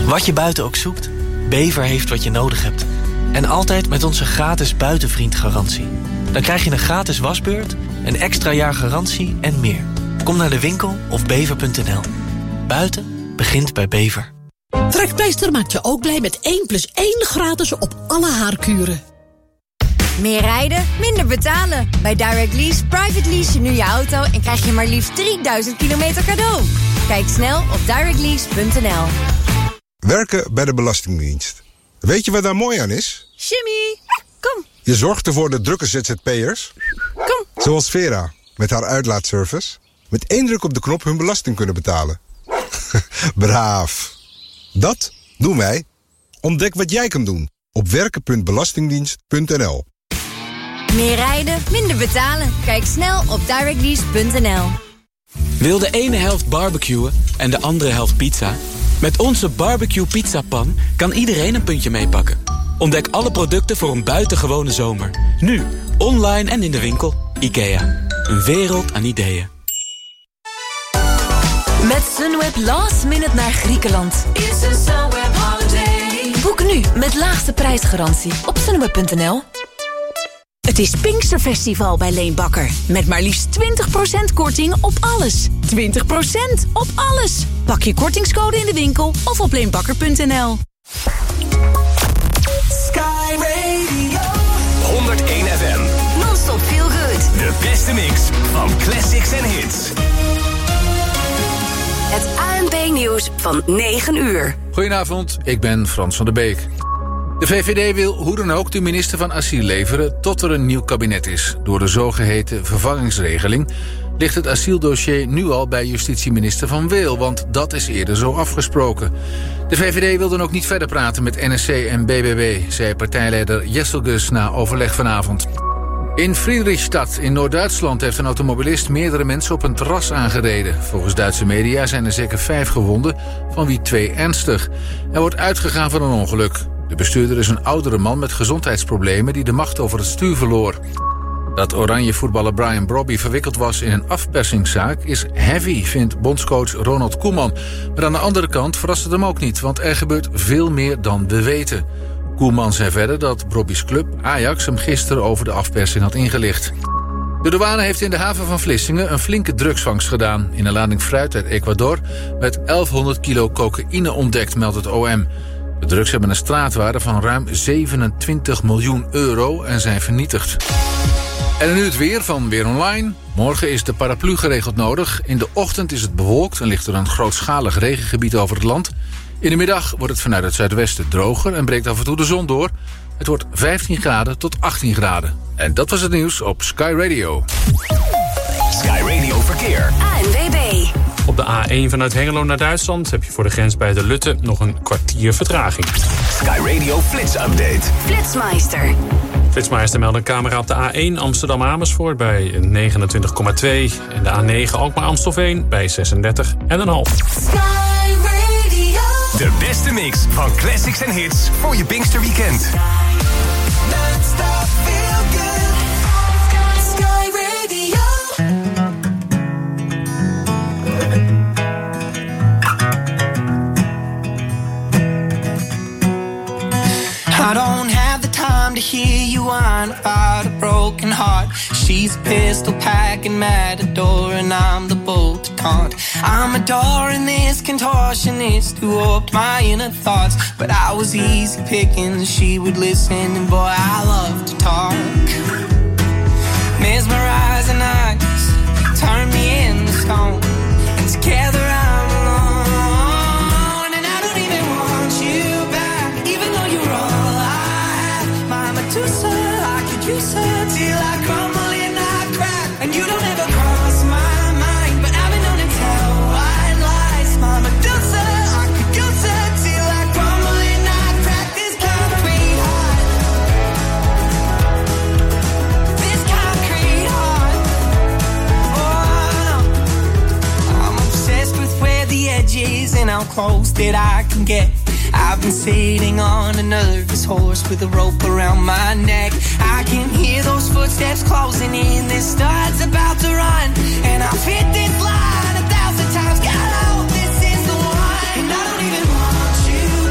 Wat je buiten ook zoekt, Bever heeft wat je nodig hebt. En altijd met onze gratis buitenvriendgarantie. Dan krijg je een gratis wasbeurt, een extra jaar garantie en meer. Kom naar de winkel of bever.nl. Buiten begint bij Bever. Trekpleister maakt je ook blij met 1+1 gratis op alle haarkuren. Meer rijden, minder betalen. Bij Direct Lease private lease je nu je auto en krijg je maar liefst 3000 kilometer cadeau. Kijk snel op directlease.nl. Werken bij de Belastingdienst. Weet je wat daar mooi aan is? Jimmy, kom. Je zorgt ervoor de drukke ZZP'ers. Kom. Zoals Vera, met haar uitlaatservice. Met 1 druk op de knop hun belasting kunnen betalen. Braaf. Dat doen wij. Ontdek wat jij kan doen op werken.belastingdienst.nl. Meer rijden, minder betalen. Kijk snel op directlease.nl. Wil de ene helft barbecuen en de andere helft pizza? Met onze barbecue pizzapan kan iedereen een puntje meepakken. Ontdek alle producten voor een buitengewone zomer. Nu, online en in de winkel. IKEA. Een wereld aan ideeën. Met Sunweb last minute naar Griekenland. Boek nu met laagste prijsgarantie op sunweb.nl. Het is Pinksterfestival bij Leenbakker. Met maar liefst 20% korting op alles. 20% op alles. Pak je kortingscode in de winkel of op leenbakker.nl. Sky Radio 101 FM. Non-stop feel good. De beste mix van classics en hits. Het ANP-nieuws van 9 uur. Goedenavond, ik ben Frans van der Beek. De VVD wil hoe dan ook de minister van Asiel leveren tot er een nieuw kabinet is. Door de zogeheten vervangingsregeling ligt het asieldossier nu al bij justitieminister Van Weel, want dat is eerder zo afgesproken. De VVD wil dan ook niet verder praten met NSC en BBB, zei partijleider Jesselgus na overleg vanavond. In Friedrichstad in Noord-Duitsland heeft een automobilist meerdere mensen op een terras aangereden. Volgens Duitse media zijn er zeker 5 gewonden, van wie 2 ernstig. Er wordt uitgegaan van een ongeluk. De bestuurder is een oudere man met gezondheidsproblemen die de macht over het stuur verloor. Dat oranje voetballer Brian Brobby verwikkeld was in een afpersingszaak is heavy, vindt bondscoach Ronald Koeman. Maar aan de andere kant verrast het hem ook niet, want er gebeurt veel meer dan we weten. Koeman zei verder dat Brobby's club Ajax hem gisteren over de afpersing had ingelicht. De douane heeft in de haven van Vlissingen een flinke drugsvangst gedaan. In een lading fruit uit Ecuador werd 1100 kilo cocaïne ontdekt, meldt het OM. De drugs hebben een straatwaarde van ruim 27 miljoen euro en zijn vernietigd. En nu het weer van Weer Online. Morgen is de paraplu geregeld nodig. In de ochtend is het bewolkt en ligt er een grootschalig regengebied over het land. In de middag wordt het vanuit het zuidwesten droger en breekt af en toe de zon door. Het wordt 15 graden tot 18 graden. En dat was het nieuws op Sky Radio. Sky Radio Verkeer. ANWB. Op de A1 vanuit Hengelo naar Duitsland heb je voor de grens bij de Lutte nog een kwartier vertraging. Sky Radio Flits Update. Flitsmeister. Flitsmeister meldt een camera op de A1 Amsterdam-Amersfoort bij 29,2. En de A9 Alkmaar-Amstelveen bij 36,5. De beste mix van classics en hits voor je Pinksterweekend. Sky Radio. I don't have the time to hear you whine about a broken heart. She's a pistol packing matador and I'm the bolt to taunt. I'm adoring this contortionist who warped my inner thoughts. But I was easy picking, she would listen and boy I love to talk. Mesmerizing eyes, turn me into stone. And together I'm alone. And I don't even want you back, even though you're all I have. My Medusa, I could use her till I crumble and I crack. And you don't ever cross my mind, but I've been known to tell white lies. My Medusa, I could use her till I crumble and I crack. This concrete heart, this concrete heart. Oh no, I'm obsessed with where the edge is and how close that I can get. I've been sitting on a nervous horse with a rope around my neck. I can hear those footsteps closing in. This start's about to run, and I've hit this line 1,000 times. God, I hope this is the one. And I don't even want you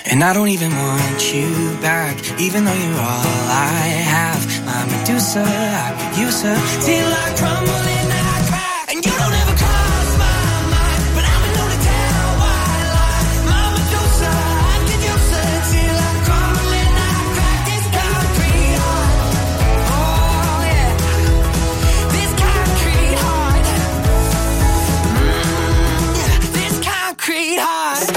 And I don't even want you back, even though you're all I have. My Medusa, I could use her till I crumble and I crack. And you don't ever cross my mind, but I'm known to tell white lies. My Medusa, I could use her till I crumble and I crack. This concrete heart, oh yeah, this concrete heart, yeah, this concrete heart.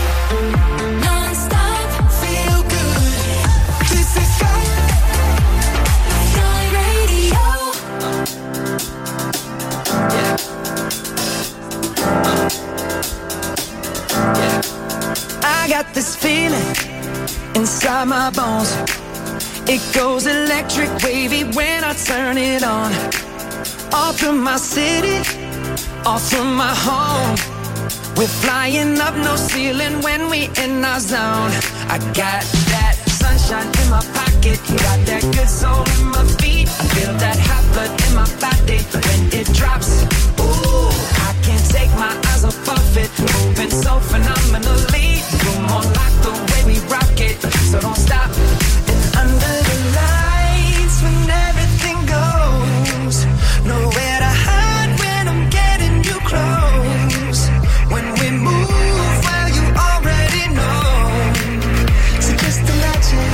I got this feeling inside my bones. It goes electric wavy when I turn it on. All through my city, all through my home. We're flying up, no ceiling when we in our zone. I got that sunshine in my pocket, got that good soul in my feet. I feel that hot blood in my body when it drops. Ooh, I can't take my eyes off of it, moving so phenomenally. You're more like the way we rock it, so don't stop. And under the lights when everything goes, nowhere to hide when I'm getting you close. When we move, well you already know. So just imagine.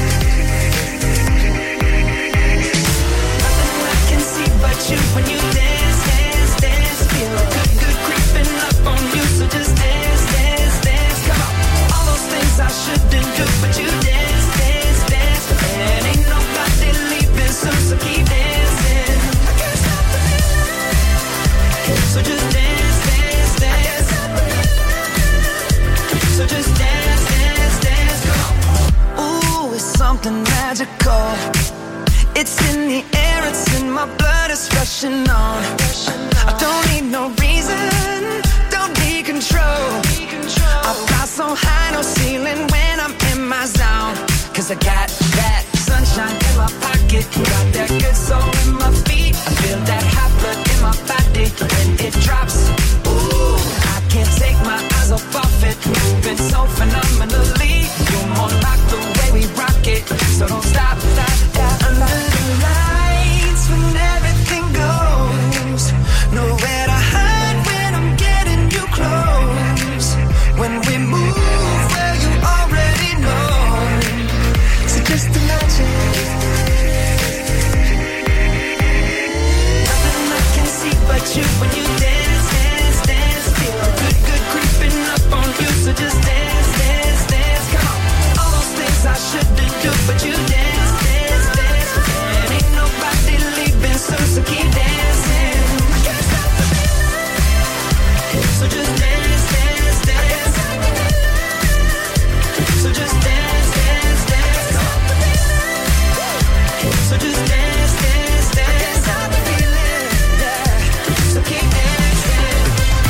Nothing I can see but you when you dance, dance, dance. Feel good, good creeping up on you. So just dance, dance, dance. Come on. All those things I shouldn't do, but you dance, dance, dance. And ain't nobody leaving soon, so keep dancing. I can't stop the feeling. So just dance, dance, dance. So just dance, dance, dance. Come on. Ooh, it's something magical. It's in the air, it's in my blood, it's rushing on. I don't need no reason, don't need control. I fly so high, no ceiling when I'm in my zone. Cause I got that sunshine in my pocket, got that good soul in my feet. I feel that hot blood in my body when it drops. Ooh, I can't take my eyes off of it, moving so phenomenally. You're more like the way we rock it, so don't stop, stop, stop. Under the lights when everything goes, nowhere to hide when I'm getting you close. When we move, well you already know. So just imagine. Nothing I can see but you when you dance, dance, dance. Feel good, good creeping up on you. So just dance, dance, dance. Come on. All those things I shouldn't do, but you dance, dance, dance. And ain't nobody leaving soon, so keep dancing. I can't stop the feeling. So just dance, dance, dance. So just dance, dance, dance. So just dance, dance, dance. I can't stop the feeling. Yeah. So keep dancing.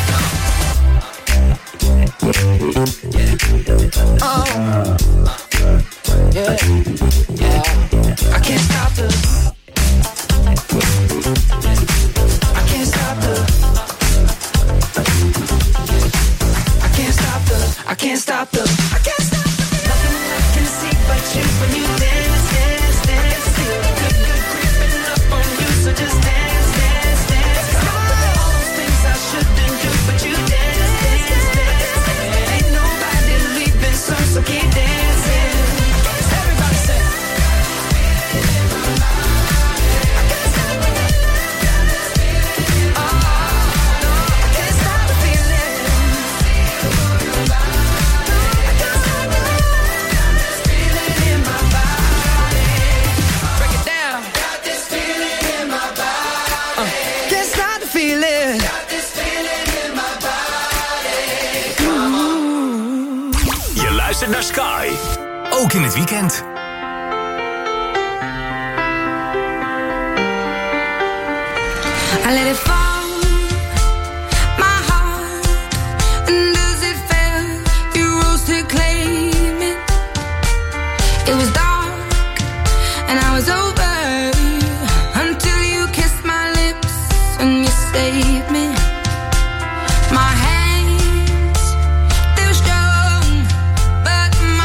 Yeah. Oh. Yeah. Yeah. I can't stop the. I can't stop the. I can't stop the. I can't stop the. I can't stop the. Nothing I can see but you when you dance, dance, dance. Feel good, good creeping up on you. So just dance, dance, dance. Come on. All those things I shouldn't do, but you dance, dance, dance. And ain't nobody leaving soon, so keep dancing. Everybody say. Je luistert naar Sky. Ook in het weekend. I let it fall, my heart, and as it fell, you rose to claim it. It was dark, and I was over, until you kissed my lips, and you saved me. My hands, they're strong, but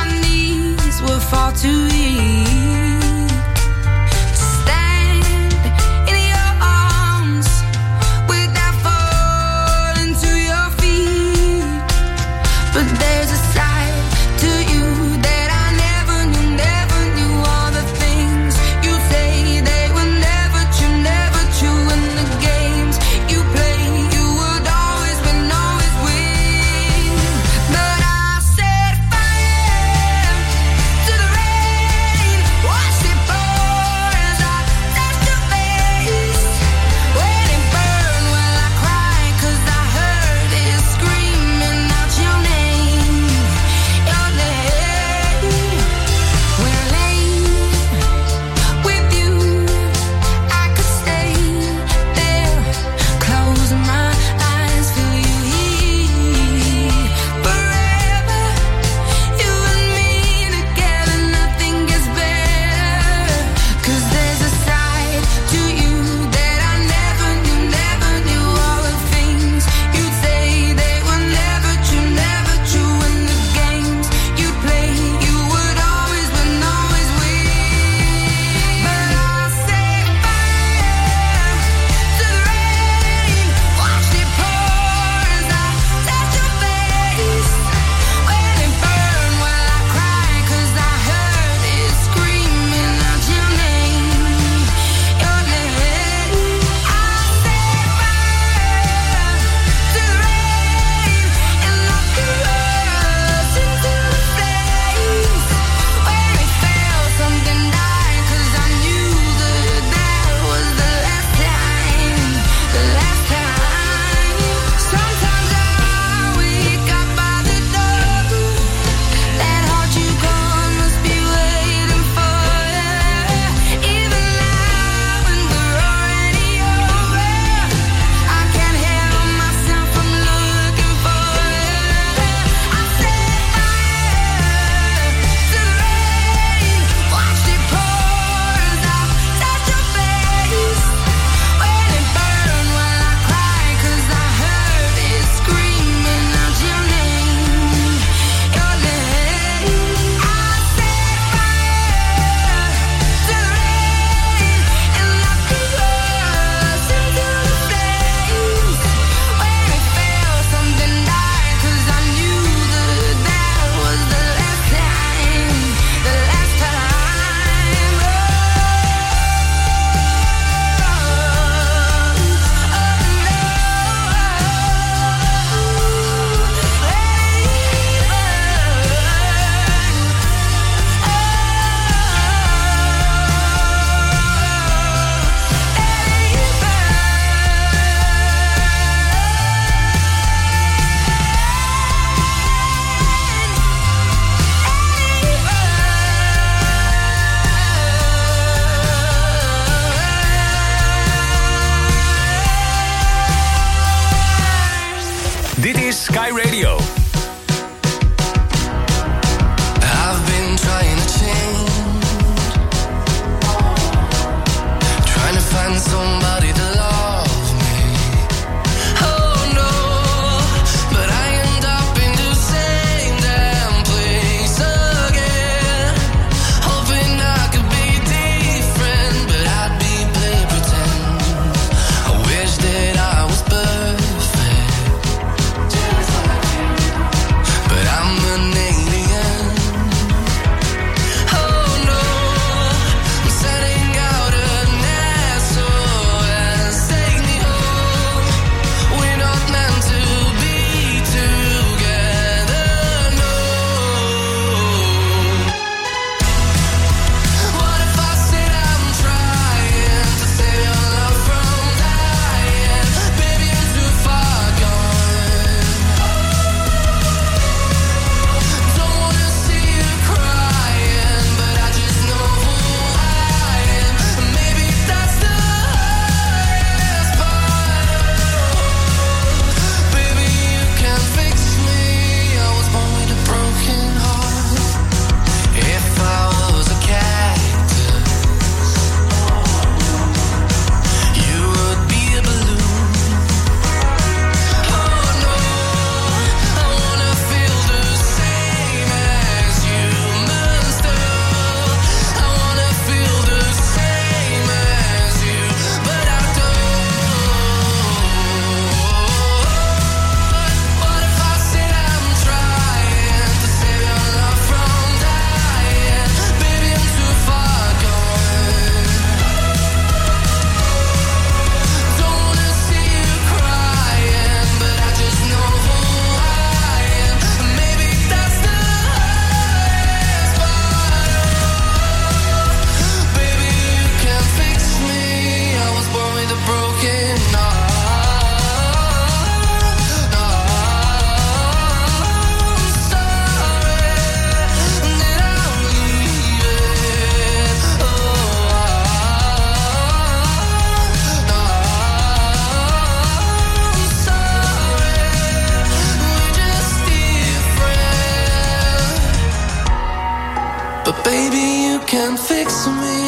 can fix me.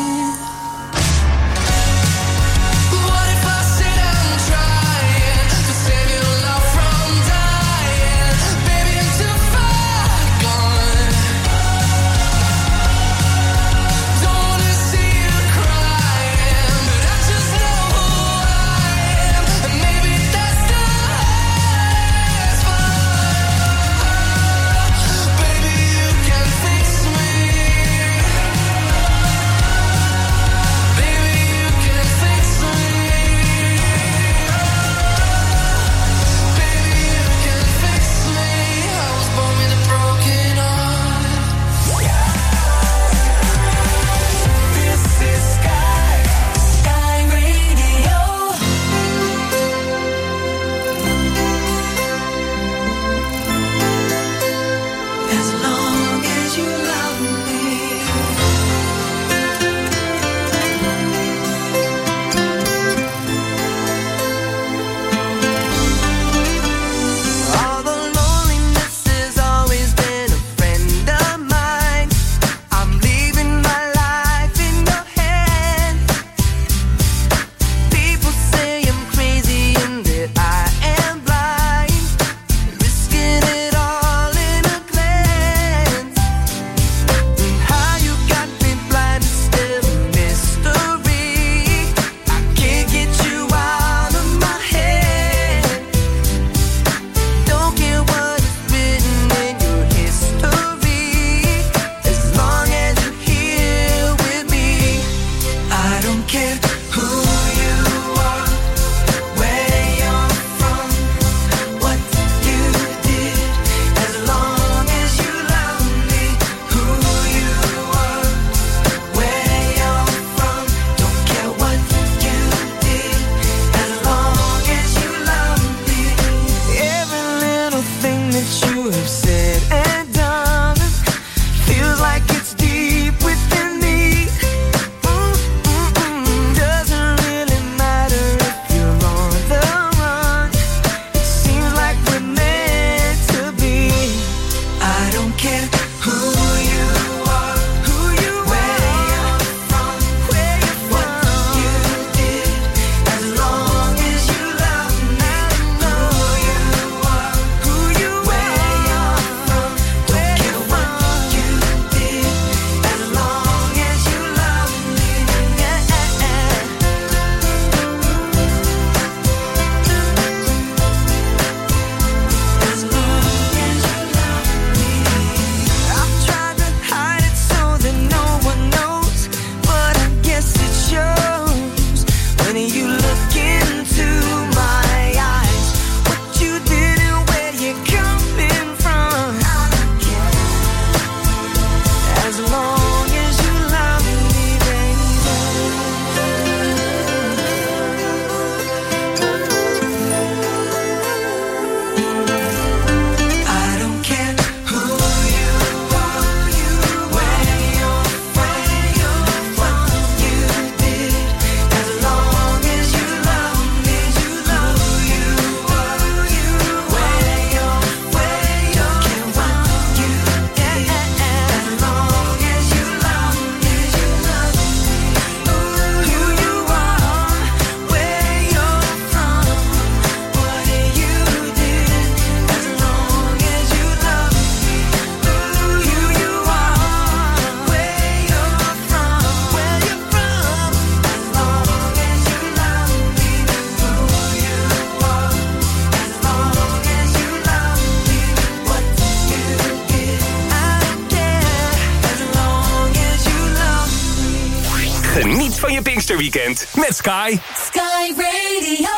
Geniet van je Pinksterweekend met Sky. Sky Radio.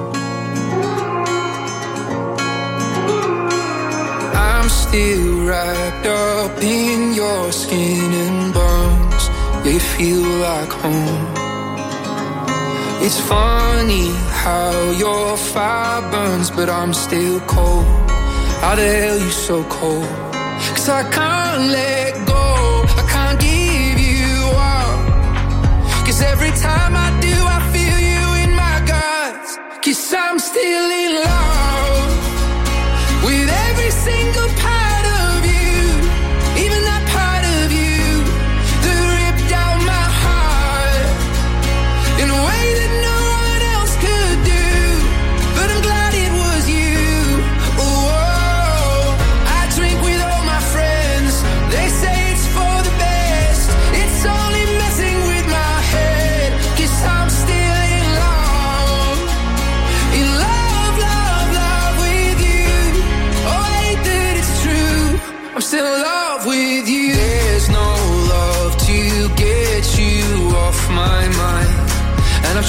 I'm still wrapped up in your skin and bones. You feel like home. It's funny how your fire burns, but I'm still cold. How the hell you so cold? 'Cause I can't let go, I can't give you up. 'Cause every time I do, I feel you in my guts. 'Cause I'm still in love with every single part of you, even that part of you that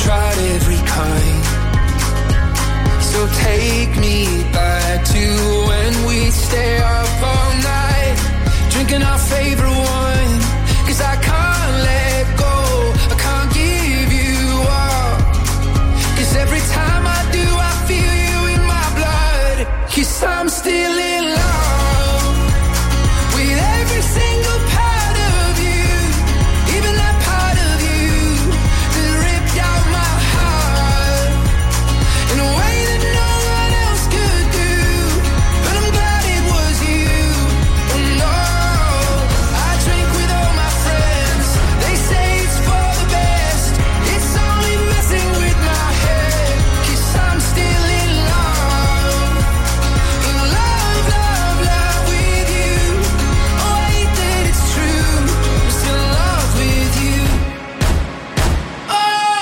tried every kind. So take me back to when we stay up all night, drinking our favorite wine. 'Cause I can't let go, I can't give you up. 'Cause every time I do, I feel you in my blood. 'Cause I'm still in love with every single part of you, even that part of you that ripped out my heart in a way that no one else could do. But I'm glad it was you. Oh no, I drink with all my friends. They say it's for the best. It's only messing with my head. 'Cause I'm still in love. In love, love, love with you. Oh, I hate that it's true. I'm still in love with you. Oh,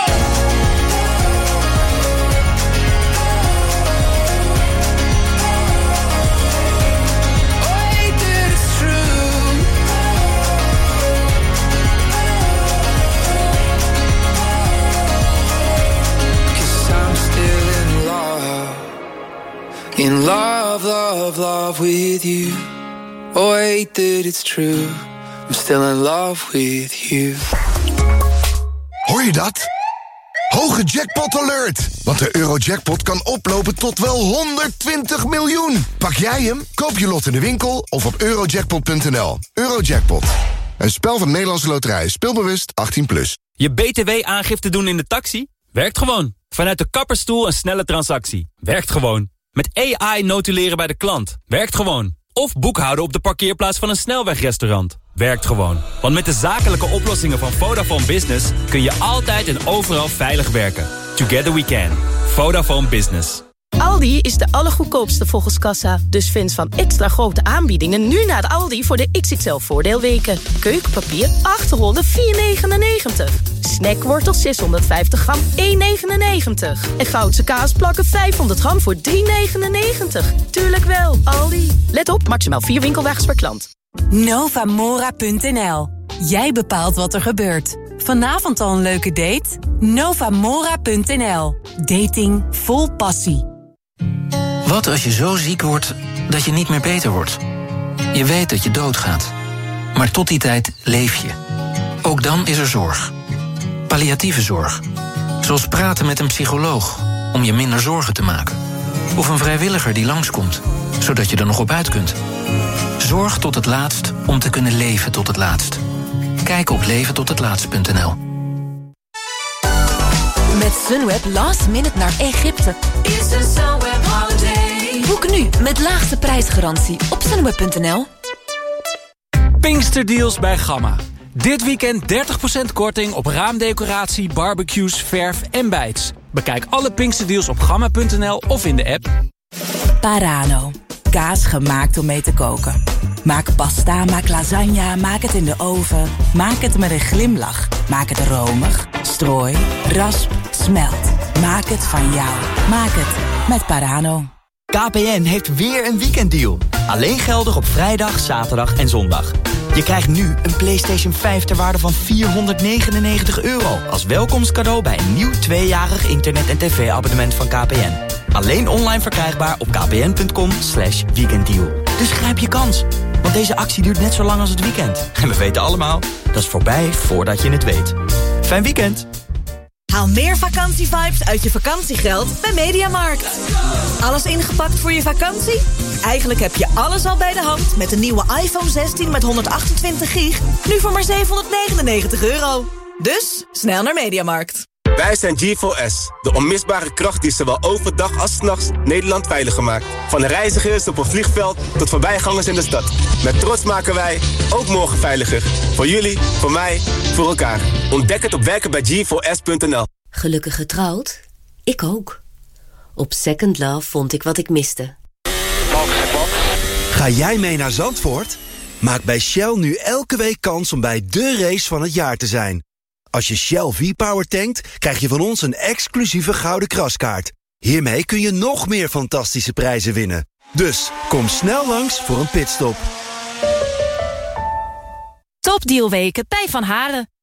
I hate that it's true. 'Cause I'm still in love. In love, love, love with you. Oh, I hate that it's true. I'm still in love with you. Hoor je dat? Hoge jackpot alert! Want de Eurojackpot kan oplopen tot wel 120 miljoen. Pak jij hem? Koop je lot in de winkel of op eurojackpot.nl. Eurojackpot. Een spel van Nederlandse Loterij. Speelbewust 18+. Je BTW-aangifte doen in de taxi? Werkt gewoon. Vanuit de kapperstoel een snelle transactie. Werkt gewoon. Met AI notuleren bij de klant. Werkt gewoon. Of boekhouden op de parkeerplaats van een snelwegrestaurant. Werkt gewoon. Want met de zakelijke oplossingen van Vodafone Business kun je altijd en overal veilig werken. Together we can. Vodafone Business. Aldi is de allergoedkoopste volgens kassa. Dus fans van extra grote aanbiedingen nu naar de Aldi voor de XXL voordeelweken. Keukenpapier 8 rollen 4,99. Snackwortels 650 gram 1,99. En Goudse kaasplakken 500 gram voor 3,99. Tuurlijk wel, Aldi. Let op, maximaal 4 winkelwagens per klant. Novamora.nl. Jij bepaalt wat er gebeurt. Vanavond al een leuke date? Novamora.nl. Dating vol passie. Wat als je zo ziek wordt dat je niet meer beter wordt? Je weet dat je doodgaat. Maar tot die tijd leef je. Ook dan is er zorg. Palliatieve zorg. Zoals praten met een psycholoog om je minder zorgen te maken. Of een vrijwilliger die langskomt, zodat je er nog op uit kunt. Zorg tot het laatst om te kunnen leven tot het laatst. Kijk op leventothetlaatst.nl. Met Sunweb last minute naar Egypte. Boek nu met laagste prijsgarantie op sunweb.nl. Pinksterdeals bij Gamma. Dit weekend 30% korting op raamdecoratie, barbecues, verf en bijts. Bekijk alle Pinksterdeals op gamma.nl of in de app. Parano. Kaas gemaakt om mee te koken. Maak pasta, maak lasagne, maak het in de oven. Maak het met een glimlach. Maak het romig, strooi, rasp, smelt. Maak het van jou. Maak het met Parano. KPN heeft weer een weekenddeal. Alleen geldig op vrijdag, zaterdag en zondag. Je krijgt nu een PlayStation 5 ter waarde van €499 als welkomstcadeau bij een nieuw 2-jarig internet- en tv-abonnement van KPN. Alleen online verkrijgbaar op kpn.com/weekenddeal. Dus grijp je kans, want deze actie duurt net zo lang als het weekend. En we weten allemaal, dat is voorbij voordat je het weet. Fijn weekend! Haal meer vakantievibes uit je vakantiegeld bij Mediamarkt. Alles ingepakt voor je vakantie? Eigenlijk heb je alles al bij de hand met de nieuwe iPhone 16 met 128 gig. Nu voor maar €799. Dus, snel naar Mediamarkt. Wij zijn G4S, de onmisbare kracht die zowel overdag als 's nachts Nederland veiliger maakt. Van reizigers op een vliegveld tot voorbijgangers in de stad. Met trots maken wij ook morgen veiliger. Voor jullie, voor mij, voor elkaar. Ontdek het op werkenbij G4S.nl. Gelukkig getrouwd? Ik ook. Op Second Love vond ik wat ik miste. Ga jij mee naar Zandvoort? Maak bij Shell nu elke week kans om bij de race van het jaar te zijn. Als je Shell V-Power tankt, krijg je van ons een exclusieve gouden kraskaart. Hiermee kun je nog meer fantastische prijzen winnen. Dus kom snel langs voor een pitstop. Topdealweken bij Van Haren.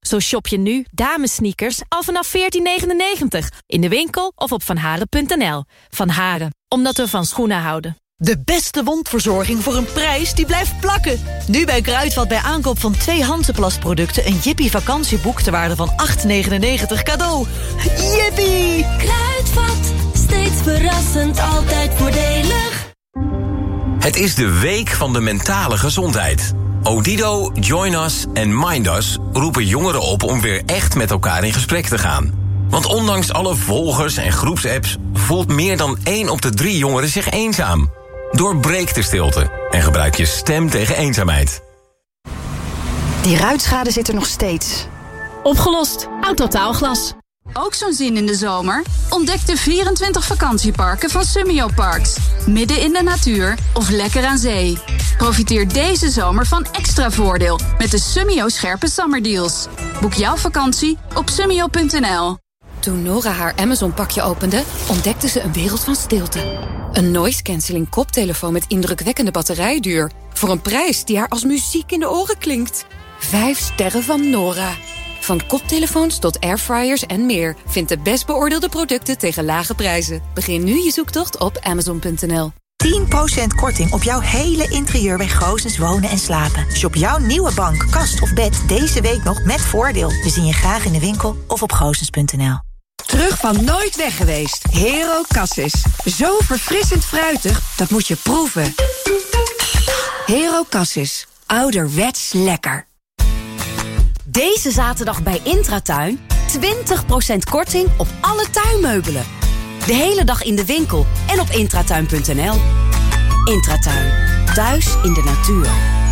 Zo shop je nu damesneakers al vanaf $14,99. In de winkel of op vanharen.nl. Van Haren, omdat we van schoenen houden. De beste wondverzorging voor een prijs die blijft plakken. Nu bij Kruidvat bij aankoop van 2 Hansaplast-producten... een Jippie vakantieboek ter waarde van $8,99 cadeau. Jippie! Kruidvat, steeds verrassend, altijd voordelig. Het is de week van de mentale gezondheid. Odido, Join Us en Mind Us roepen jongeren op om weer echt met elkaar in gesprek te gaan. Want ondanks alle volgers en groepsapps voelt meer dan 1 op de 3 jongeren zich eenzaam. Doorbreek de stilte en gebruik je stem tegen eenzaamheid. Die ruitschade zit er nog steeds. Opgelost. Autotaalglas. Ook zo'n zin in de zomer? Ontdek de 24 vakantieparken van Summio Parks. Midden in de natuur of lekker aan zee. Profiteer deze zomer van extra voordeel met de Summio scherpe zomerdeals. Boek jouw vakantie op summio.nl. Toen Nora haar Amazon-pakje opende, ontdekte ze een wereld van stilte. Een noise-canceling koptelefoon met indrukwekkende batterijduur. Voor een prijs die haar als muziek in de oren klinkt. 5 sterren van Nora. Van koptelefoons tot airfryers en meer. Vind de best beoordeelde producten tegen lage prijzen. Begin nu je zoektocht op Amazon.nl. 10% korting op jouw hele interieur bij Goossens Wonen en Slapen. Shop jouw nieuwe bank, kast of bed deze week nog met voordeel. We zien je graag in de winkel of op goossens.nl. Terug van nooit weg geweest. Hero Cassis. Zo verfrissend fruitig, dat moet je proeven. Hero Cassis. Ouderwets lekker. Deze zaterdag bij Intratuin 20% korting op alle tuinmeubelen. De hele dag in de winkel en op intratuin.nl. Intratuin. Thuis in de natuur.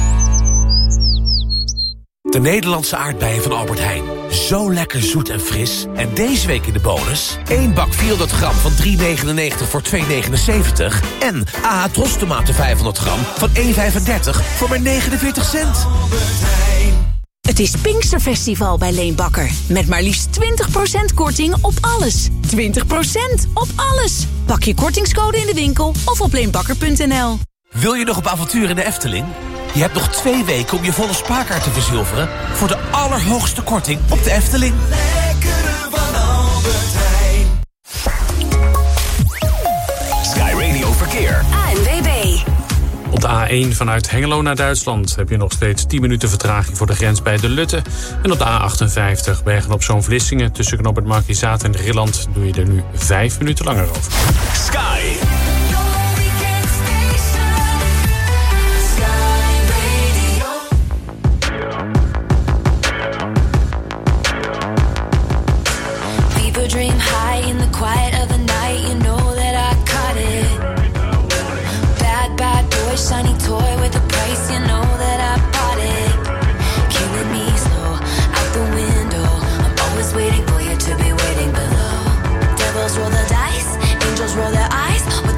De Nederlandse aardbeien van Albert Heijn. Zo lekker zoet en fris. En deze week in de bonus 1 bak 400 gram van $3,99 voor $2,79. En AH Tros tomaten 500 gram van $1,35 voor maar 49 cent. Het is Pinksterfestival bij Leenbakker. Met maar liefst 20% korting op alles. 20% op alles. Pak je kortingscode in de winkel of op leenbakker.nl. Wil je nog op avontuur in de Efteling? Je hebt nog 2 weken om je volle spaarkaart te verzilveren voor de allerhoogste korting op de Efteling. Lekkere van Albert Heijn. Sky Radio Verkeer. ANWB. Op de A1 vanuit Hengelo naar Duitsland heb je nog steeds 10 minuten vertraging voor de grens bij De Lutte. En op de A58 Bergen op Zoom Vlissingen tussen Knoop het Markizaat en Rilland doe je er nu 5 minuten langer over. Sky. People dream high in the quiet of the night. You know that I caught it. Bad boy, shiny toy with a price. You know that I bought it. Killing me slow, out the window. I'm always waiting for you to be waiting below. Devils roll the dice, angels roll their eyes.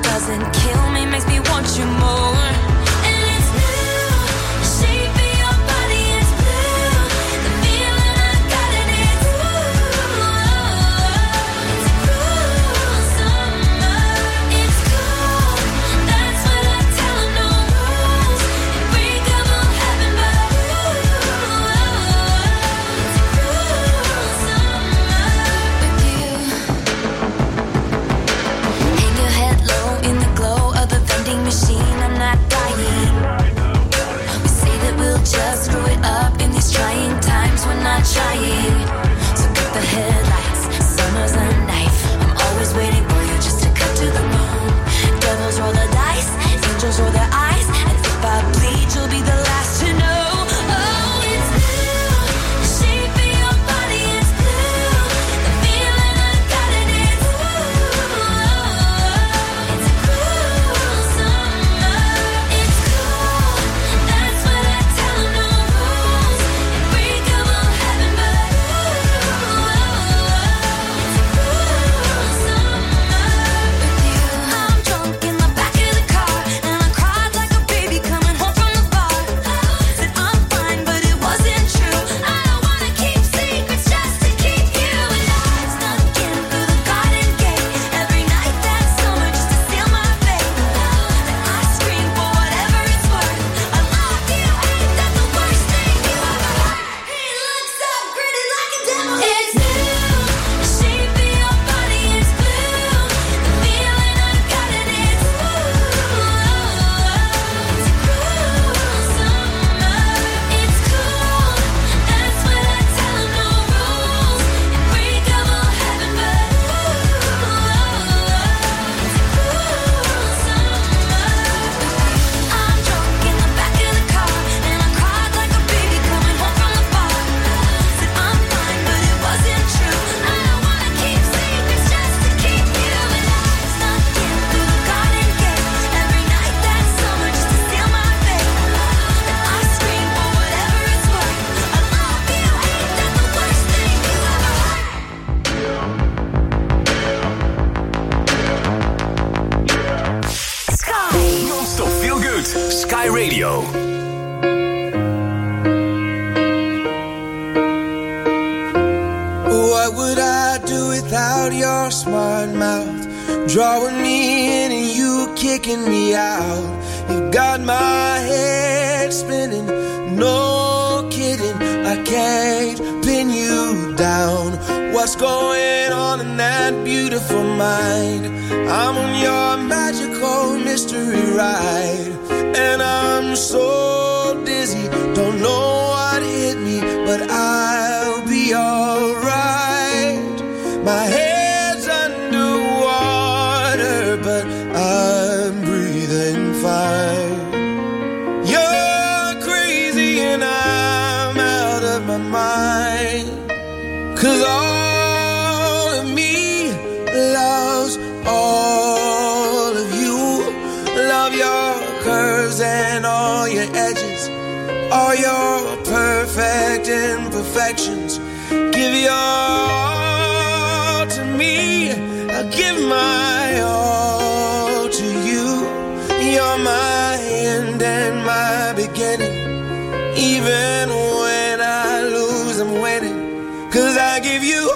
out your smart mouth, drawing me in and you kicking me out. You got my head spinning, no kidding, I can't pin you down. What's going on in that beautiful mind? I'm on your magical mystery ride, and I'm so dizzy, don't know what hit me, but I'll be alright. My head's underwater, but I'm breathing fine. You're crazy and I'm out of my mind, 'cause all of me loves all of you. Love your curves and all your edges, all your perfect imperfections. Give your all to me, I'll give my all to you. You're my end and my beginning. Even when I lose, I'm winning, 'cause I give you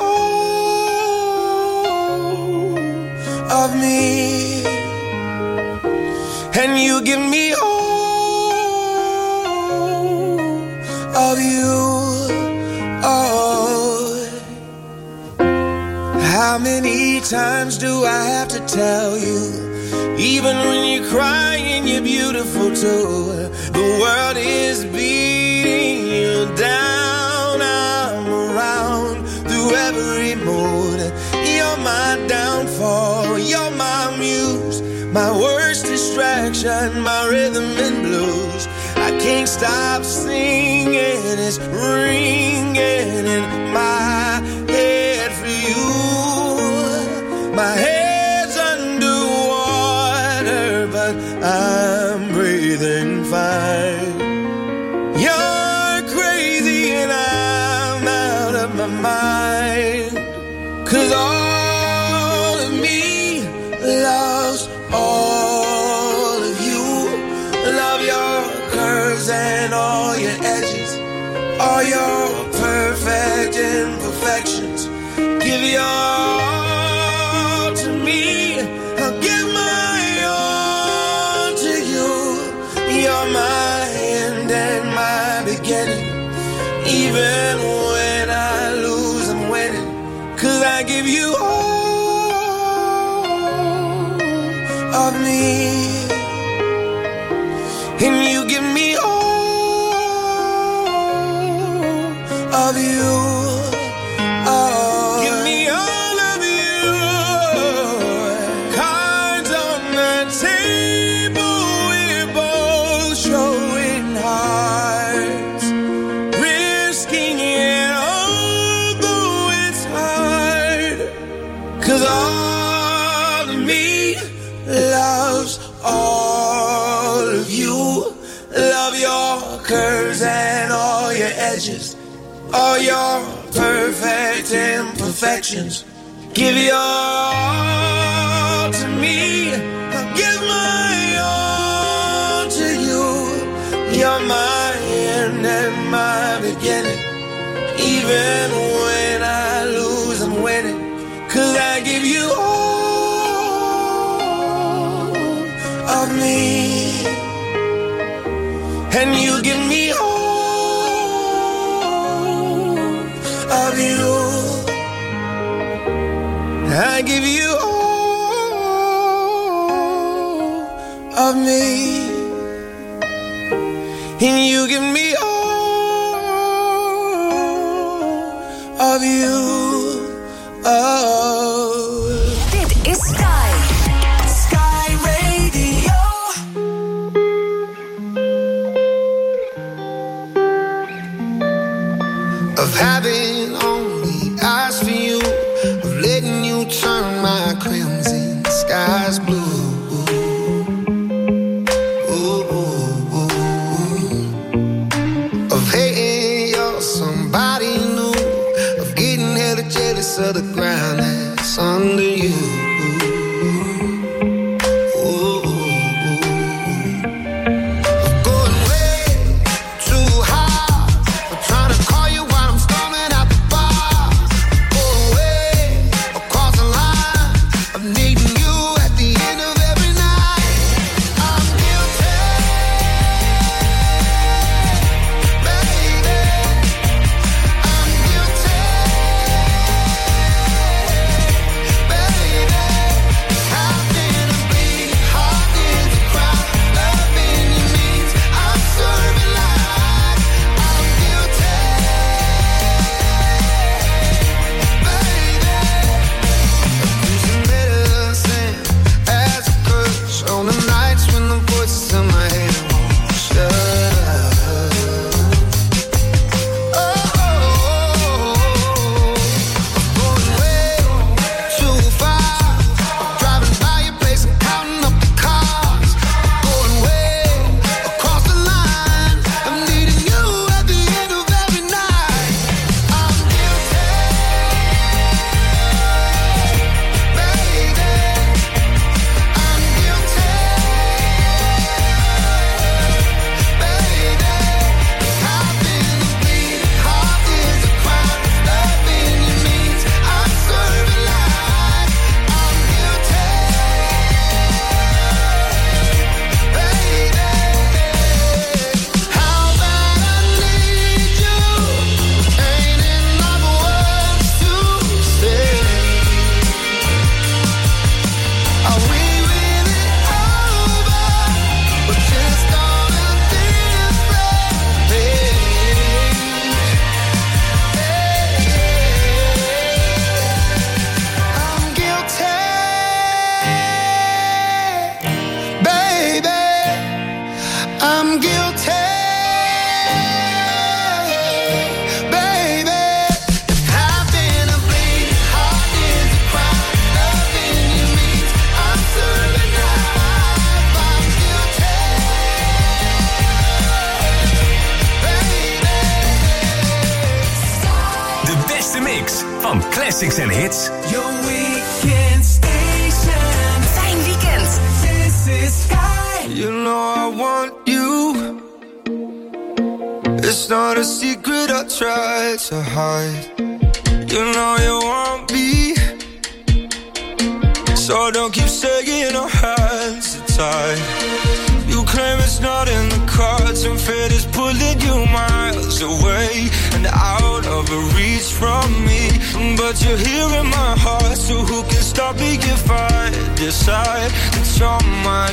all of me, and you give me all of you. Oh, how many times do I have to tell you? Even when you're crying, you're beautiful too. The world is beating you down. I'm around through every mood. You're my downfall, you're my muse, my worst distraction, my rhythm and blues. I can't stop singing, it's ringing in my head for you. My head's underwater, but I'm breathing fine. You're crazy and I'm out of my mind, 'cause all of me loves all of you. Love your curves and all your edges, all your perfect imperfections. Give your all to me, I'll give my all to you. You're my end and my beginning. Even when I lose, I'm winning, 'cause I give you all of me, and you give me all of you. Oh, give me all of you. Cards on the table, we're both showing hearts, risking it although it's hard, 'cause all of me loves all of you. Love your curves and all your edges, all your perfect imperfections. Give your all to me, I'll give my all to you. You're my end and my beginning. Even when I lose, I'm winning, 'cause I give you all of me, and you give me all of you. I give you all of me, and you give me all of you. Oh, Dit is Sky. Sky Radio. Of having only eyes for you, of letting you turn my crimson skies blue. Ooh, ooh, ooh. Of hating you're somebody new, of getting hella jealous of the ground that's under you. Across the van classics en hits. Your weekend station. Fijn weekend. This is Sky. You know I want you. It's not a secret I try to hide. You know you want me. So don't keep saying our hands are tied. You claim it's not in the cards, and fate is pulling you miles away and out of reach from me. But you're here in my heart, so who can stop me if I decide that you're my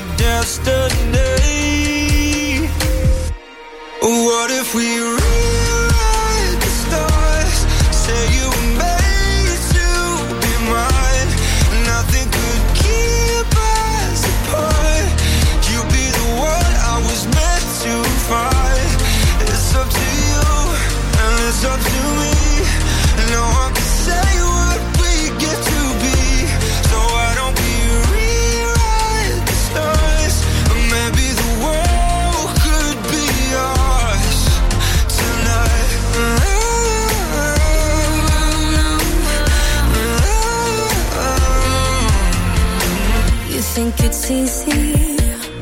destiny? What if we rewrite the stars? Say you were made to be mine. Nothing could keep us apart. You be the one I was meant to find. It's up to you and it's up to me. No one can say what we get to be. So why don't we rewrite the stars? Or maybe the world could be ours tonight. You think it's easy?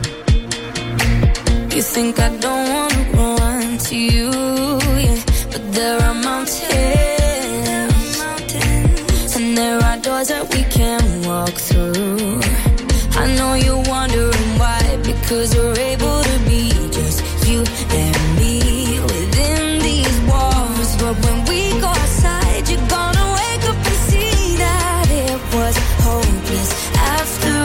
You think I don't wanna run to you, yeah. But there are mountains, and there are doors that we can walk through. I know you're wondering why, because we're able to be just you and me within these walls. But when we go outside, you're gonna wake up and see that it was hopeless after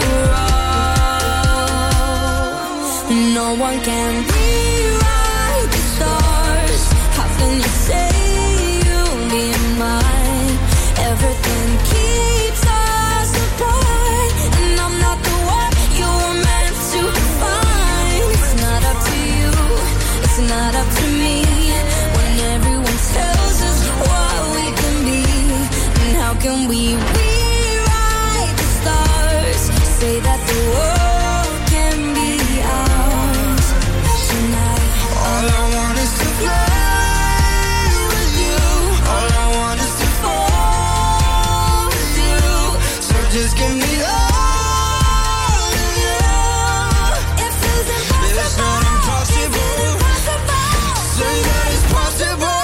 all. No one can rewrite the stars. How can you say you'll be mine? Everything keeps us apart, and I'm not the one you were meant to find. It's not up to you, it's not up to me. When everyone tells us what we can be, and how can we rewrite the stars? Say that the world can be ours tonight. All I want is to fly with you. All I want is to fall with you. So just give me all of you. It feels impossible. It's not impossible. Say that it's possible.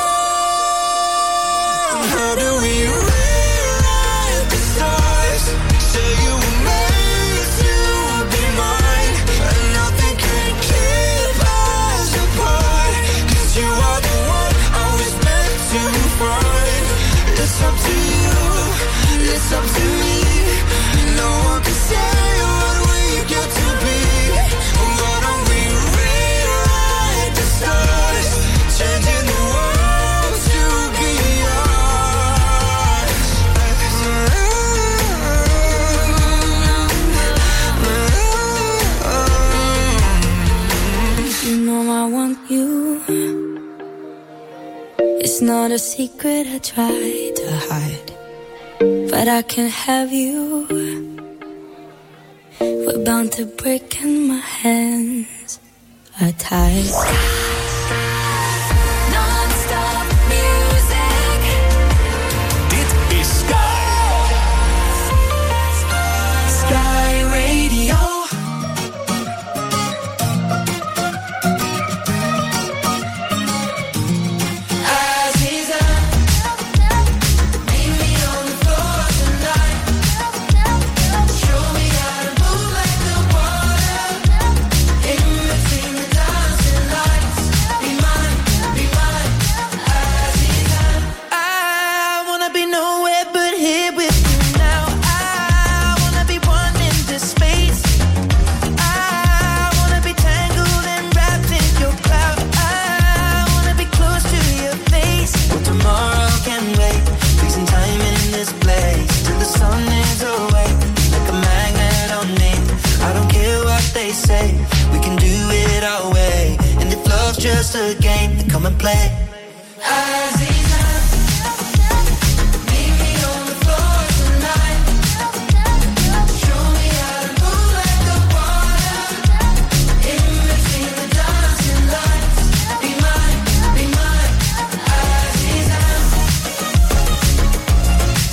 How do we rewrite the stars? Say you were made to be mine, and nothing can keep us apart. 'Cause you are the one I was meant to find. It's up to you, it's up to me. No one can say what we get to be. Why don't we rewrite the stars? Changing the world to be ours. You know I want you. It's not a secret I try to hide, but I can't have you. We're bound to break and my hands are tied. Non-stop music. Dit is Sky. Sky Radio. Aziza, meet me on the floor tonight. Show me how to move like the water. In between the dancing lights. Be mine, Aziza. I wanna be nowhere but here with you now. I wanna be one in this space. I wanna be tangled and wrapped in your cloud. I wanna be close to your face. Well, tomorrow can wait. Freezing time in this place till the sun is away. Like a magnet on me. I don't care what they say. We can do it our way. And if love's just a game, then come and play. Aziza, meet me on the floor tonight. Show me how to move like the water. In between the dancing lights. Be mine, Aziza.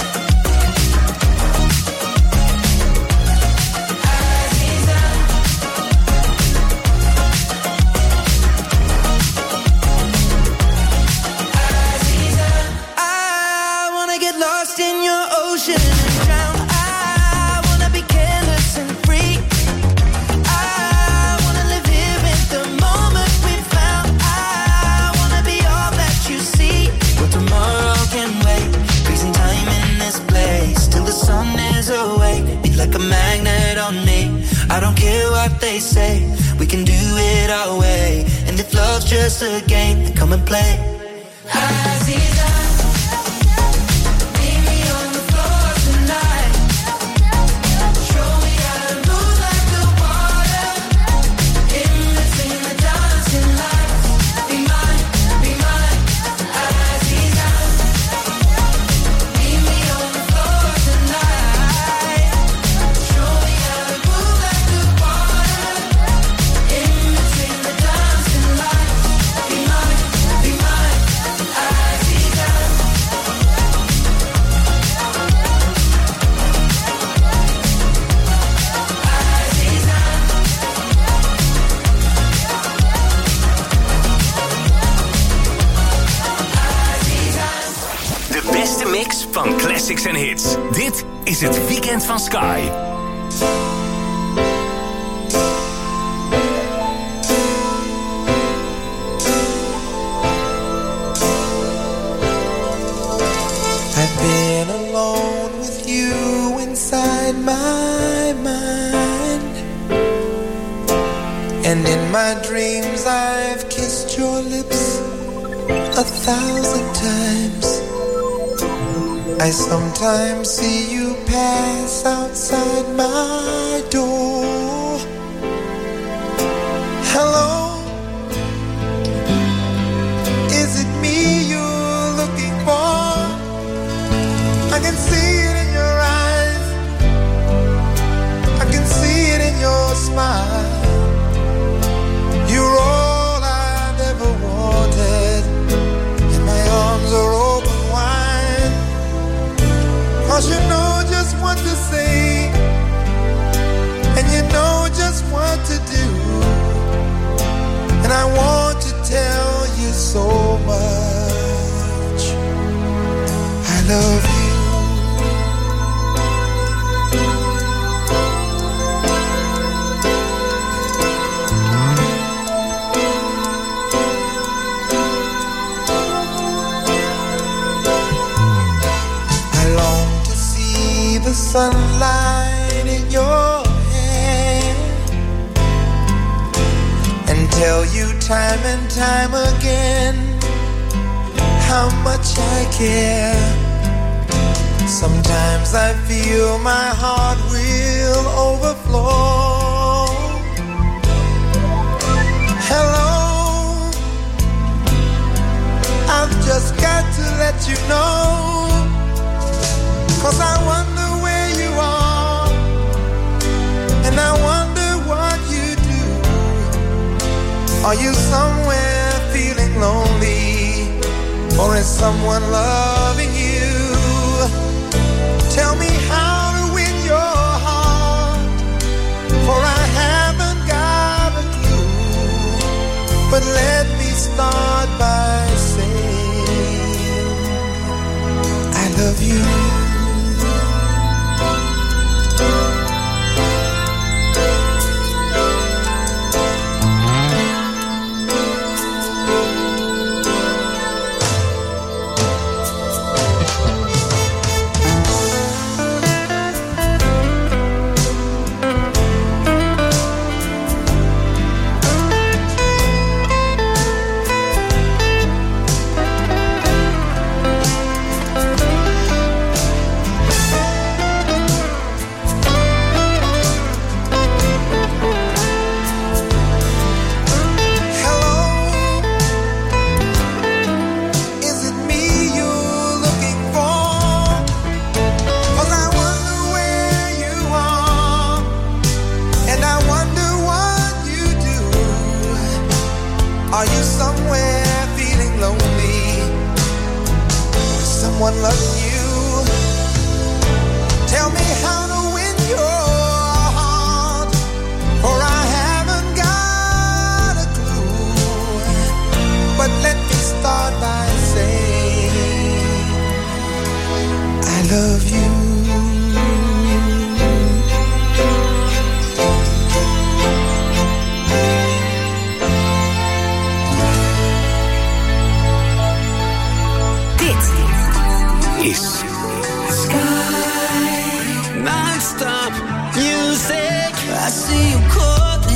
what they say. We can do it our way. And if love's just a game, then come and play. Aziza, meet me on the floor tonight. Show me how to move like the water. In between the dancing lights. Be mine, Aziza. Meet me on the floor tonight. Show me how to move like the water. In between the dancing lights. Be mine, Aziza. De beste mix van classics en hits. Dit is het weekend van Sky. I've been alone with you inside my mind. And in my dreams I've kissed your lips 1,000 times. I sometimes see you pass outside my door. Hello, is it me you're looking for? I can see it in your eyes, I can see it in your smile. You're all I've ever wanted, and my arms are open wide. 'Cause you know just what to say, and you know just what to do. And I want to tell you so much. I love you. The sunlight in your hair and tell you time and time again how much I care. Sometimes I feel my heart will overflow. Hello, I've just got to let you know, 'cause I wonder where you are, and I wonder what you do. Are you somewhere feeling lonely, or is someone loving you? Tell me how to win your heart, for I haven't got a clue. But let me start by saying I love you. Someone loving you. Tell me how to win your heart, for I haven't got a clue. But let me start by saying I love you. Is Sky Non-stop music. I see you calling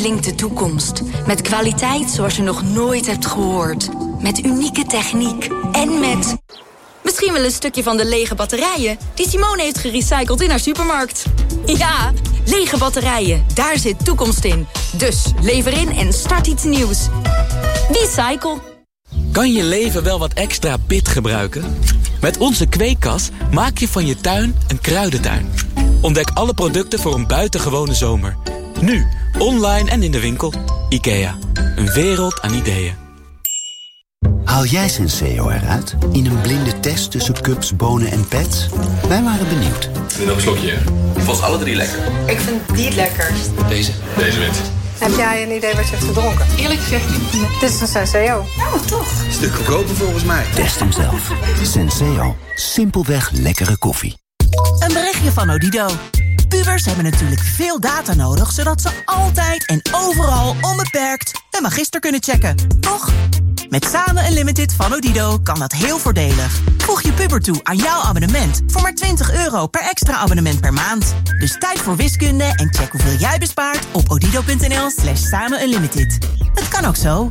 klinkt de toekomst. Met kwaliteit zoals je nog nooit hebt gehoord. Met unieke techniek. En met... misschien wel een stukje van de lege batterijen die Simone heeft gerecycled in haar supermarkt. Ja, lege batterijen, daar zit toekomst in. Dus lever in en start iets nieuws. Recycle. Kan je leven wel wat extra pit gebruiken? Met onze kweekkas maak je van je tuin een kruidentuin. Ontdek alle producten voor een buitengewone zomer. Nu, online en in de winkel. IKEA, een wereld aan ideeën. Haal jij Senseo eruit in een blinde test tussen cups, bonen en pets? Wij waren benieuwd. Nu nog een slokje. Vond alle 3 lekker. Ik vind die het lekkerst. Deze wint. Heb jij een idee wat je hebt gedronken? Eerlijk gezegd niet. Dit is een Senseo. Oh, toch? Stuk goedkoper volgens mij. Test hem zelf. Senseo. Simpelweg lekkere koffie. Een berichtje van Odido. Pubers hebben natuurlijk veel data nodig, zodat ze altijd en overal onbeperkt hun magister kunnen checken. Toch? Met Samen Unlimited van Odido kan dat heel voordelig. Voeg je puber toe aan jouw abonnement voor maar €20 per extra abonnement per maand. Dus tijd voor wiskunde en check hoeveel jij bespaart op odido.nl/samenunlimited. Het kan ook zo.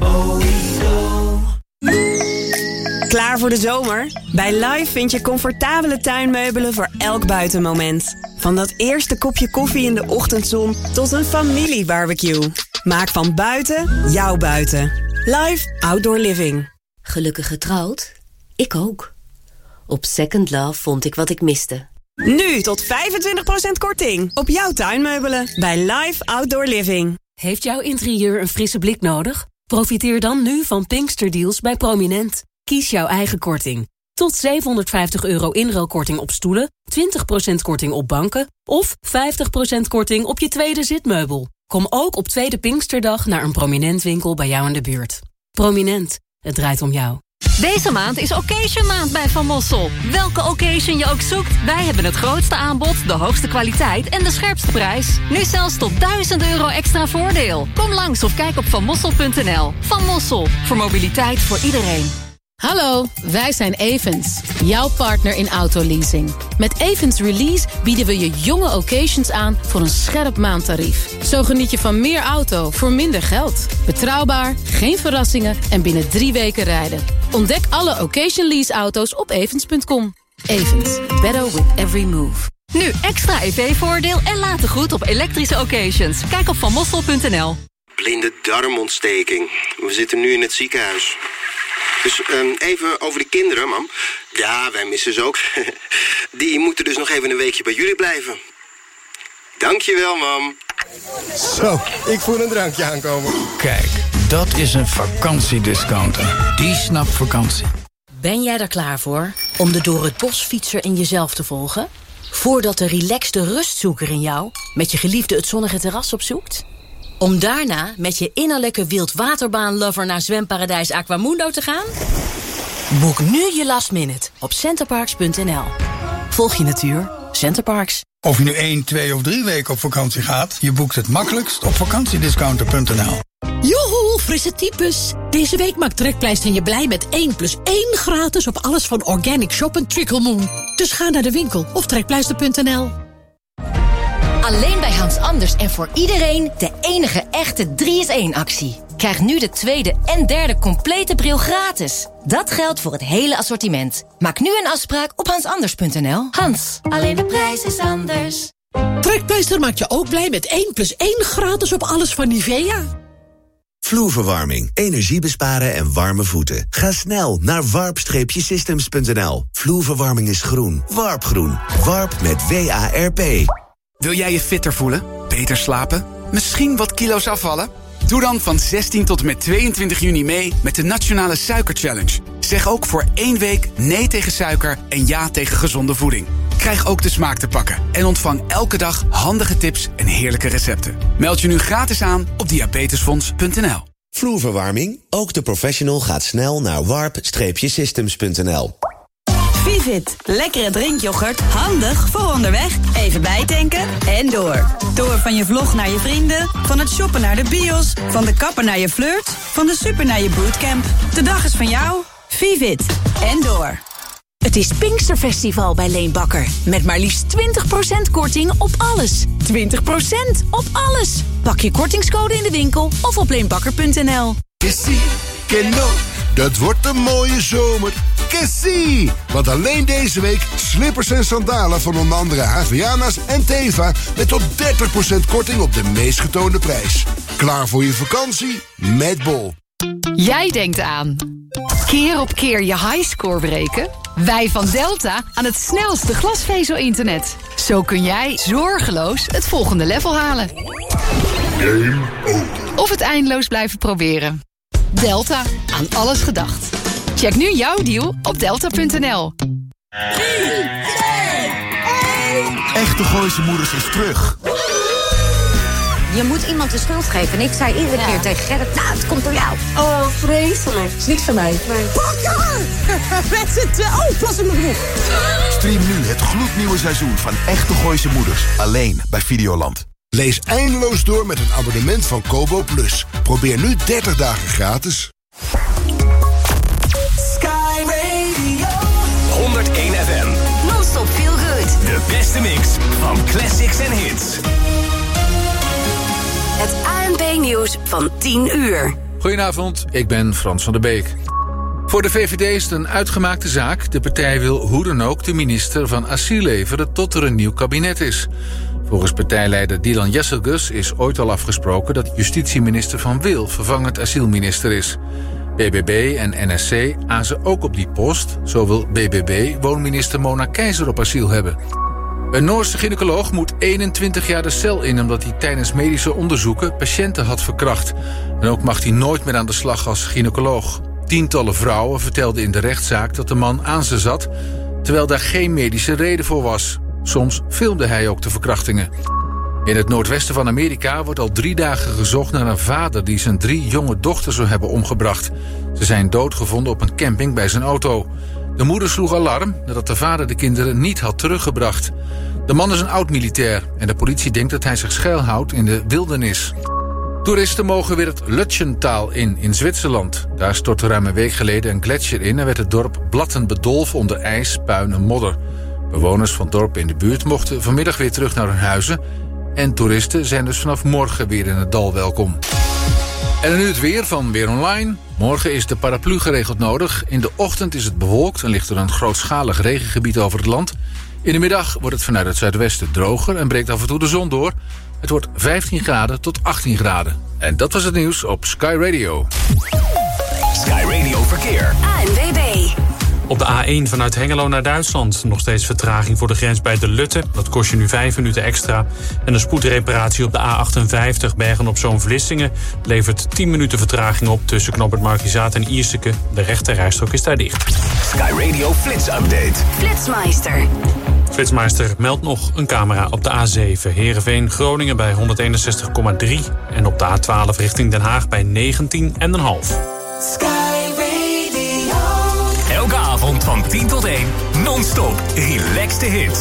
Klaar voor de zomer? Bij Live vind je comfortabele tuinmeubelen voor elk buitenmoment. Van dat eerste kopje koffie in de ochtendzon tot een familiebarbecue. Maak van buiten jouw buiten. Live Outdoor Living. Gelukkig getrouwd? Ik ook. Op Second Love vond ik wat ik miste. Nu tot 25% korting op jouw tuinmeubelen bij Live Outdoor Living. Heeft jouw interieur een frisse blik nodig? Profiteer dan nu van Pinksterdeals bij Prominent. Kies jouw eigen korting. Tot €750 inruilkorting op stoelen, 20% korting op banken of 50% korting op je tweede zitmeubel. Kom ook op tweede Pinksterdag naar een Prominent winkel bij jou in de buurt. Prominent, het draait om jou. Deze maand is Occasion maand bij Van Mossel. Welke occasion je ook zoekt, wij hebben het grootste aanbod, de hoogste kwaliteit en de scherpste prijs. Nu zelfs tot €1000 extra voordeel. Kom langs of kijk op vanmossel.nl. Van Mossel, voor mobiliteit voor iedereen. Hallo, wij zijn Evans, jouw partner in autoleasing. Met Evans Release bieden we je jonge occasions aan voor een scherp maandtarief. Zo geniet je van meer auto voor minder geld. Betrouwbaar, geen verrassingen en binnen 3 weken rijden. Ontdek alle occasion lease auto's op evans.com. Evans, better with every move. Nu extra EV-voordeel en later goed op elektrische occasions. Kijk op vanmossel.nl. Blinde darmontsteking. We zitten nu in het ziekenhuis. Dus even over de kinderen, mam. Ja, wij missen ze ook. Die moeten dus nog even een weekje bij jullie blijven. Dankjewel, mam. Zo, ik voel een drankje aankomen. Kijk, dat is een vakantiediscounter. Die snapt vakantie. Ben jij er klaar voor om de door het bos fietser in jezelf te volgen? Voordat de relaxte rustzoeker in jou met je geliefde het zonnige terras opzoekt? Om daarna met je innerlijke wildwaterbaanlover naar zwemparadijs Aquamundo te gaan? Boek nu je last minute op centerparks.nl. Volg je natuur, Centerparks. Of je nu 1, 2 of 3 weken op vakantie gaat, je boekt het makkelijkst op vakantiediscounter.nl. Joehoe, frisse types. Deze week maakt Trekpleister je blij met 1+1 gratis op alles van Organic Shop en Trickle Moon. Dus ga naar de winkel of trekpleister.nl. Alleen bij Hans Anders en voor iedereen de enige echte 3-in-1-actie. Krijg nu de tweede en derde complete bril gratis. Dat geldt voor het hele assortiment. Maak nu een afspraak op hansanders.nl. Hans, alleen de prijs is anders. Trekpleister maakt je ook blij met 1+1 gratis op alles van Nivea. Vloerverwarming, energie besparen en warme voeten. Ga snel naar warp-systems.nl. Vloerverwarming is groen. Warpgroen. Warp met WARP. Wil jij je fitter voelen? Beter slapen? Misschien wat kilo's afvallen? Doe dan van 16 tot en met 22 juni mee met de Nationale Suiker Challenge. Zeg ook voor 1 week nee tegen suiker en ja tegen gezonde voeding. Krijg ook de smaak te pakken en ontvang elke dag handige tips en heerlijke recepten. Meld je nu gratis aan op diabetesfonds.nl. Vloerverwarming, ook de professional gaat snel naar warp-systems.nl. Vivit, lekkere drinkyoghurt, handig voor onderweg. Even bijtanken en door. Door van je vlog naar je vrienden, van het shoppen naar de bios, van de kapper naar je flirt, van de super naar je bootcamp. De dag is van jou. Vivit en door. Het is Pinksterfestival bij Leenbakker. Met maar liefst 20% korting op alles. 20% op alles. Pak je kortingscode in de winkel of op leenbakker.nl. Dat wordt een mooie zomer. Kessie! Want alleen deze week slippers en sandalen van onder andere Havaianas en Teva met tot 30% korting op de meest getoonde prijs. Klaar voor je vakantie? Met Bol. Jij denkt aan keer op keer je highscore breken? Wij van Delta aan het snelste glasvezel-internet. Zo kun jij zorgeloos het volgende level halen. Game over. Of het eindeloos blijven proberen. Delta, aan alles gedacht. Check nu jouw deal op delta.nl. 3, 2, 1... Echte Gooise Moeders is terug. Je moet iemand de schuld geven. En ik zei iedere keer tegen Gerrit, nou, het komt door jou. Oh, vreselijk. Is niks van mij. Nee. Pakken! Met z'n tweeën. Oh, pas in mijn broek. Stream nu het gloednieuwe seizoen van Echte Gooise Moeders. Alleen bij Videoland. Lees eindeloos door met een abonnement van Kobo Plus. Probeer nu 30 dagen gratis. Sky Radio 101 FM. Non-stop feel good. De beste mix van classics en hits. Het ANP-nieuws van 10 uur. Goedenavond, ik ben Frans van der Beek. Voor de VVD is het een uitgemaakte zaak. De partij wil hoe dan ook de minister van Asiel leveren tot er een nieuw kabinet is. Volgens partijleider Dylan Jesselgus is ooit al afgesproken dat justitieminister Van Wil vervangend asielminister is. BBB en NSC azen ook op die post. Zo wil BBB woonminister Mona Keizer op asiel hebben. Een Noorse gynaecoloog moet 21 jaar de cel in omdat hij tijdens medische onderzoeken patiënten had verkracht. En ook mag hij nooit meer aan de slag als gynaecoloog. Tientallen vrouwen vertelden in de rechtszaak dat de man aan ze zat, terwijl daar geen medische reden voor was. Soms filmde hij ook de verkrachtingen. In het noordwesten van Amerika wordt al 3 dagen gezocht naar een vader die zijn 3 jonge dochters zou hebben omgebracht. Ze zijn doodgevonden op een camping bij zijn auto. De moeder sloeg alarm nadat de vader de kinderen niet had teruggebracht. De man is een oud-militair en de politie denkt dat hij zich schuilhoudt in de wildernis. Toeristen mogen weer het Lutschental in Zwitserland. Daar stortte ruim een week geleden een gletsjer in en werd het dorp Blatten bedolven onder ijs, puin en modder. Bewoners van dorpen in de buurt mochten vanmiddag weer terug naar hun huizen. En toeristen zijn dus vanaf morgen weer in het dal welkom. En dan nu het weer van Weer Online. Morgen is de paraplu geregeld nodig. In de ochtend is het bewolkt en ligt er een grootschalig regengebied over het land. In de middag wordt het vanuit het zuidwesten droger en breekt af en toe de zon door. Het wordt 15 graden tot 18 graden. En dat was het nieuws op Sky Radio. Sky Radio Verkeer. ANWB. Op de A1 vanuit Hengelo naar Duitsland. Nog steeds vertraging voor de grens bij De Lutte. Dat kost je nu 5 minuten extra. En een spoedreparatie op de A58 Bergen-op-Zoom-Vlissingen levert 10 minuten vertraging op tussen knooppunt Markizaat en Ierseke. De rechterrijstrook is daar dicht. Sky Radio Flits Update. Flitsmeister. Flitsmeister meldt nog een camera op de A7. Heerenveen-Groningen bij 161,3. En op de A12 richting Den Haag bij 19,5. Elke avond van 10 tot 1, non-stop, relaxed hits.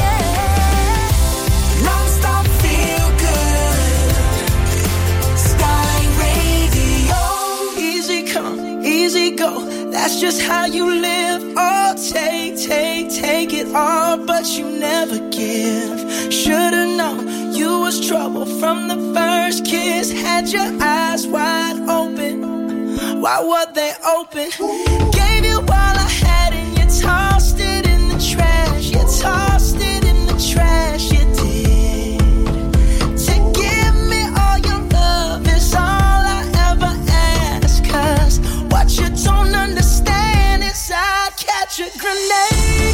Non-stop feel good. Sky Radio. Easy come, easy go. That's just how you live. Oh, take it all, but you never give. Should've known you was trouble from the first kiss. Had your eyes wide open. Why were they open? Gave you all I had and you tossed it in the trash. You tossed it in the trash, you did. To give me all your love is all I ever ask. 'Cause what you don't understand is I'd catch a grenade.